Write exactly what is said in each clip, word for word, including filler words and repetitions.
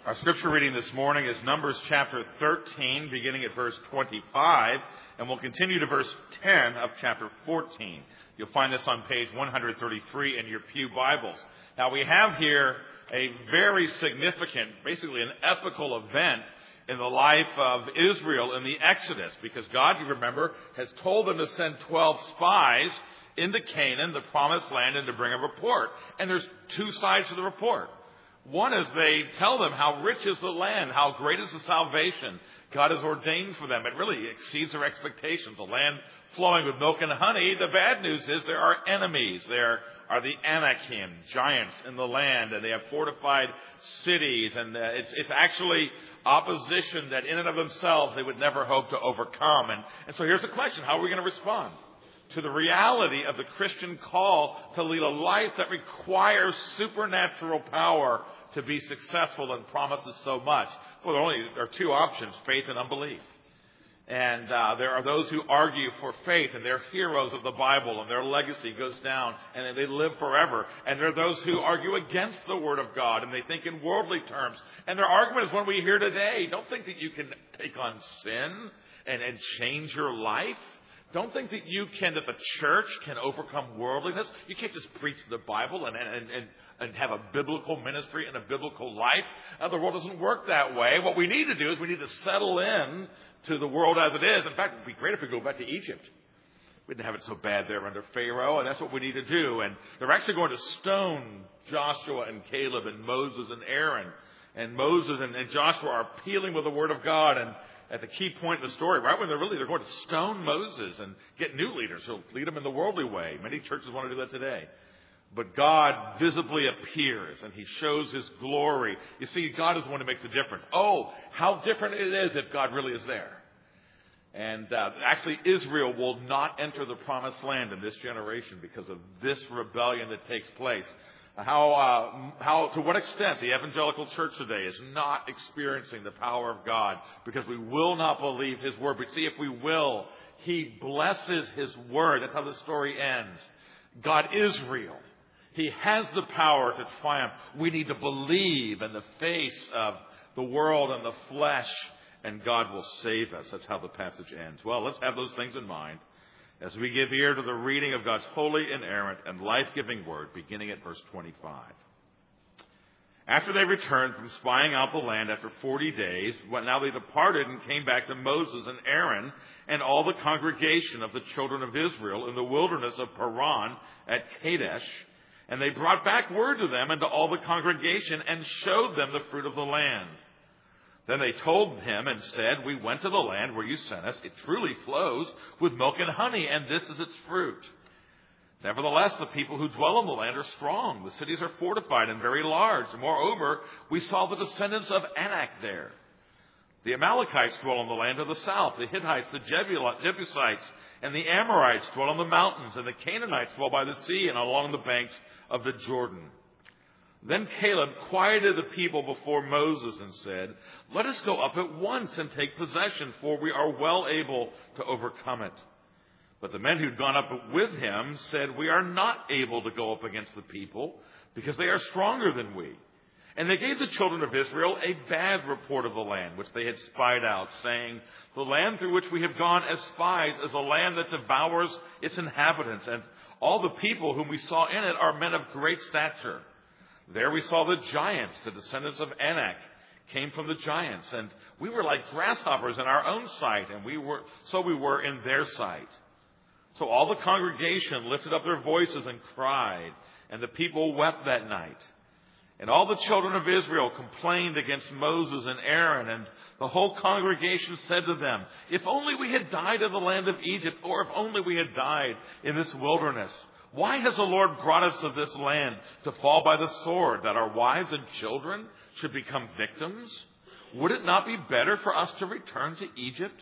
Our scripture reading this morning is Numbers chapter thirteen, beginning at verse twenty-five, and we'll continue to verse ten of chapter fourteen. You'll find this on page one thirty-three in your pew Bibles. Now, we have here a very significant, basically an epical event in the life of Israel in the Exodus, because God, you remember, has told them to send twelve spies into Canaan, the promised land, and to bring a report. And there's two sides to the report. One is they tell them how rich is the land, how great is the salvation God has ordained for them. It really exceeds their expectations. A land flowing with milk and honey. The bad news is there are enemies. There are the Anakim, giants in the land, and they have fortified cities. And uh, it's, it's actually opposition that in and of themselves they would never hope to overcome. And, and so here's the question. How are we going to respond to the reality of the Christian call to lead a life that requires supernatural power to be successful and promises so much? Well, there, only, there are two options, faith and unbelief. And uh, there are those who argue for faith, and they're heroes of the Bible, and their legacy goes down, and they live forever. And there are those who argue against the Word of God, and they think in worldly terms. And their argument is one we hear today. Don't think that you can take on sin and, and change your life. Don't think that you can, that the church can overcome worldliness. You can't just preach the Bible and, and, and, and have a biblical ministry and a biblical life. Uh, the world doesn't work that way. What we need to do is we need to settle in to the world as it is. In fact, it would be great if we go back to Egypt. We didn't have it so bad there under Pharaoh, and that's what we need to do. And they're actually going to stone Joshua and Caleb and Moses and Aaron. And Moses and, and Joshua are appealing with the Word of God, and at the key point in the story, right when they're really, they're going to stone Moses and get new leaders who'll lead them in the worldly way. Many churches want to do that today. But God visibly appears and He shows His glory. You see, God is the one who makes a difference. Oh, how different it is if God really is there. And uh, actually, Israel will not enter the promised land in this generation because of this rebellion that takes place. How, uh, how, to what extent the evangelical church today is not experiencing the power of God because we will not believe His word. But see, if we will, He blesses His word. That's how the story ends. God is real. He has the power to triumph. We need to believe in the face of the world and the flesh, and God will save us. That's how the passage ends. Well, let's have those things in mind as we give ear to the reading of God's holy, inerrant, and life-giving word, beginning at verse twenty-five. After they returned from spying out the land after forty days, now they departed and came back to Moses and Aaron and all the congregation of the children of Israel in the wilderness of Paran at Kadesh. And they brought back word to them and to all the congregation and showed them the fruit of the land. Then they told him and said, "We went to the land where you sent us. It truly flows with milk and honey, and this is its fruit. Nevertheless, the people who dwell in the land are strong. The cities are fortified and very large. Moreover, we saw the descendants of Anak there. The Amalekites dwell in the land of the south. The Hittites, the Jebusites, and the Amorites dwell in the mountains. And the Canaanites dwell by the sea and along the banks of the Jordan." Then Caleb quieted the people before Moses and said, "Let us go up at once and take possession, for we are well able to overcome it." But the men who'd gone up with him said, "We are not able to go up against the people, because they are stronger than we." And they gave the children of Israel a bad report of the land, which they had spied out, saying, "The land through which we have gone as spies is a land that devours its inhabitants, and all the people whom we saw in it are men of great stature. There we saw the giants, the descendants of Anak, came from the giants, and we were like grasshoppers in our own sight, and we were so we were in their sight." So all the congregation lifted up their voices and cried, and the people wept that night. And all the children of Israel complained against Moses and Aaron, and the whole congregation said to them, "If only we had died in the land of Egypt, or if only we had died in this wilderness. Why has the Lord brought us to this land to fall by the sword, that our wives and children should become victims? Would it not be better for us to return to Egypt?"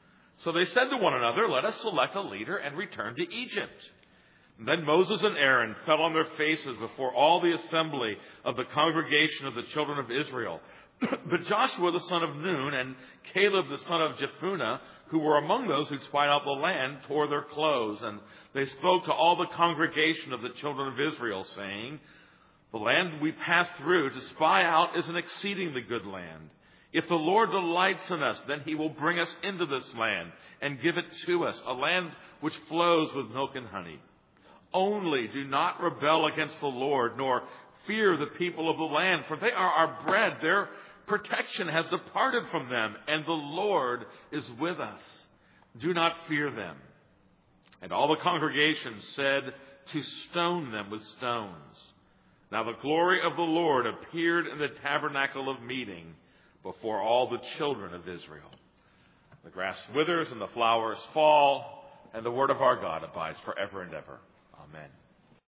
So they said to one another, "Let us select a leader and return to Egypt." And then Moses and Aaron fell on their faces before all the assembly of the congregation of the children of Israel. But Joshua the son of Nun and Caleb the son of Jephunneh, who were among those who spied out the land, tore their clothes. And they spoke to all the congregation of the children of Israel, saying, The land we pass through to spy out is an exceedingly good land. If the Lord delights in us, then he will bring us into this land and give it to us, a land which flows with milk and honey. Only do not rebel against the Lord, nor fear the people of the land, for they are our bread. Their protection has departed from them, and the Lord is with us. Do not fear them. And all the congregation said to stone them with stones. Now the glory of the Lord appeared in the tabernacle of meeting before all the children of Israel. The grass withers and the flowers fall, and the word of our God abides forever and ever. Amen.